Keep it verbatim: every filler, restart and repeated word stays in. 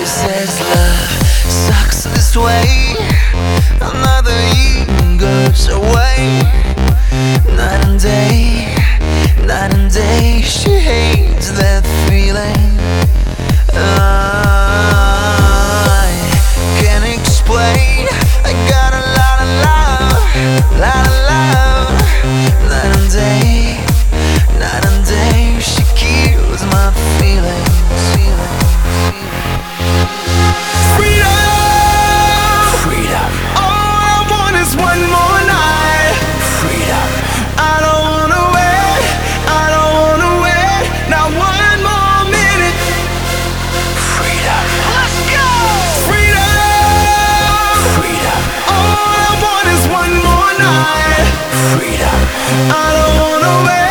says love sucks this way. Another evening goes away. Night and day, night and day. She hates that feeling. I can't explain. I got a lot of love, lot of love. Night and day, night and day. She kills my feelings. I don't wanna wait.